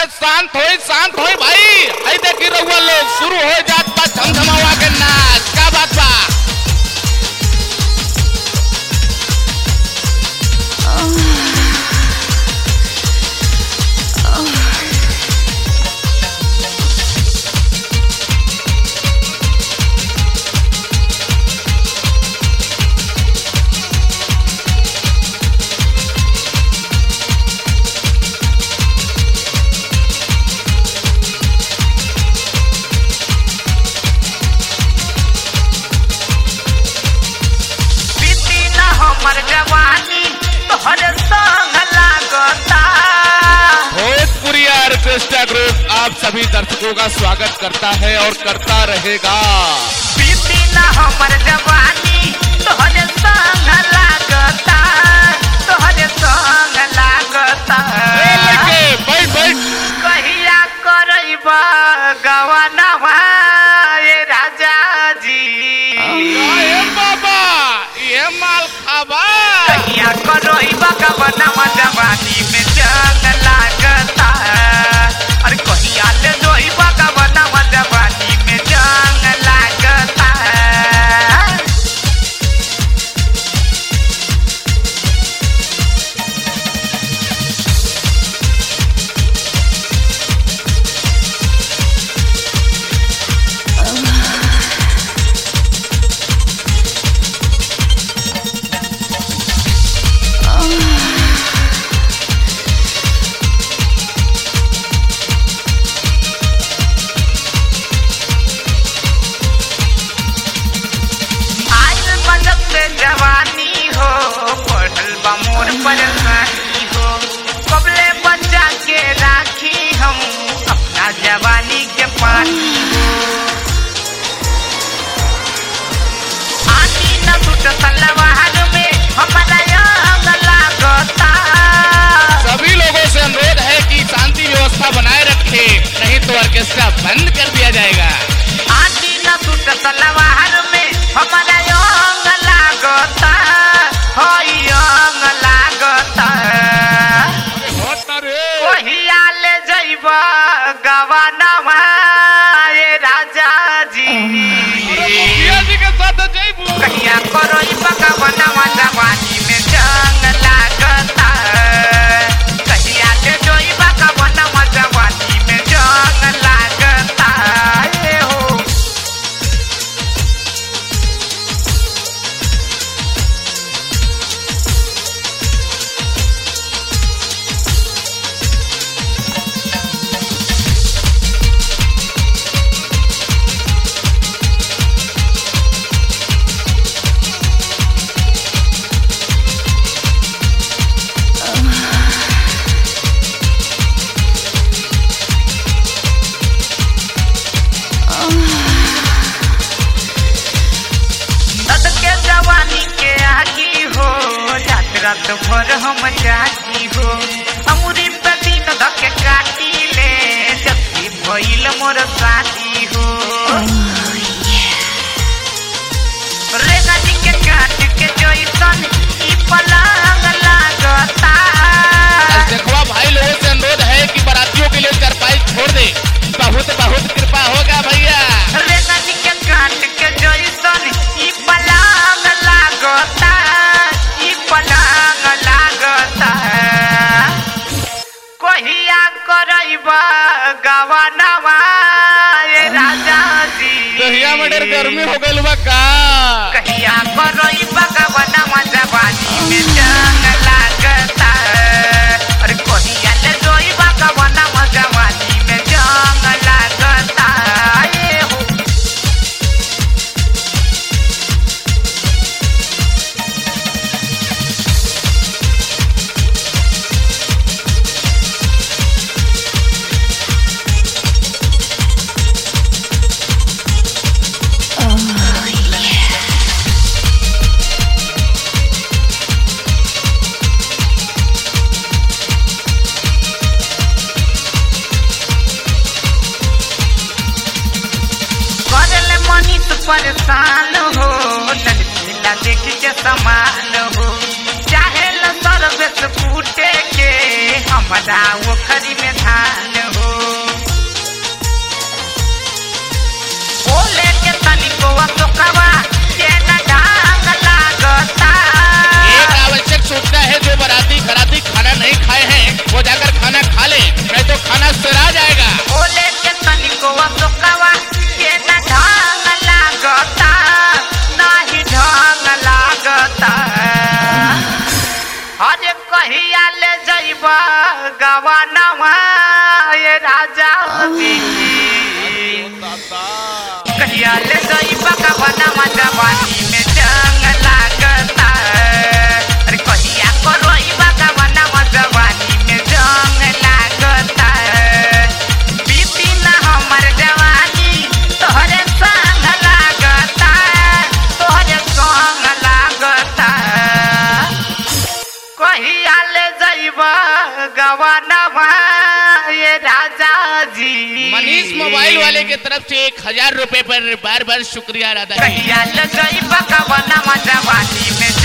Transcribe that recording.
शांत होई भाई। आई देखी रहुआ लोग शुरू हो जात बा झमझमावा के नाच। का बात बा? ग्रुप आप सभी दर्शकों का स्वागत करता है और करता रहेगा। बीती ना हमर जवानी तोहरे संग लागता, तोहरे संग लागता। बैठ कहिया करइबा गवानवा ए राजा जी। ए बाबा ये माल खाबा। कहिया करइबा गवानवा जवानी में जंग लागता। अरे कहिया ले जोइबा गवानवा जवानी में जंग लागता। जवानी हो पढ़ल बा मोर परेशानी हो, कबले बच्चा के राखी हम अपना जवानी के पानी हो। आनी न टूट सलवार में हमारा अंग लागता। सभी लोगों से अनुरोध है कि शांति व्यवस्था बनाए रखे, नहीं तो ऑर्केस्ट्रा बंद कर दिया जाएगा। आनी न टूट सलवार में हमारा अंग लागता, हई अंग लागता। कहिया ले जइबा गवानवा ए राजा जी। के साथ जइबू। कहिया करइबा गवानवा जवानी में जंग लागता। कहिया ले जइबा गवानवा जवानी में जंग लागता। ए हो रात भर हम जागी हो, अमूरी पे दिन धके काटी ले, जब भी भइल मोर शादी हो। रेगानी के काट के जइसन ई पलंग लागता। देखवा भाई लोगों से अनुरोध है कि बारातियों के लिए चारपाई छोड़ दे। बहुत बहुत कृपा होगा भैया। रेगानी के काट के जइसन ई पलंग लागता, ई पलंग लागता। कहिया करइबा गवानवा ए राजा जी। कहिया में ढेर गर्मी हो गइल बा का? कहिया करइबा गवानवा जवानी में जंग लागता। अरे कहिया ले जोइबा गवानवा जवानी में जंग लागता। ए हो परेशान हो, नलचिला देख के समान हो। चाहे ल सर्विस फूटे के हमारा ओखरी में धान हो। गवनवा ये राजा जी कहिया ले जाइबा गवनवा जवानी में जंग लागता अरे कहिया करोइबा गवनवा जवानी में जंग लागता बीती ना हमर जवानी तोहरे संग लागता तोहरे संग लागता कहिया ले जाइबा गवनवा ये राजा जी मनीष मोबाइल वाले की तरफ से 1000 रुपए पर बार बार शुक्रिया अदा कहिया ले जाइबा गवनवा जवानी में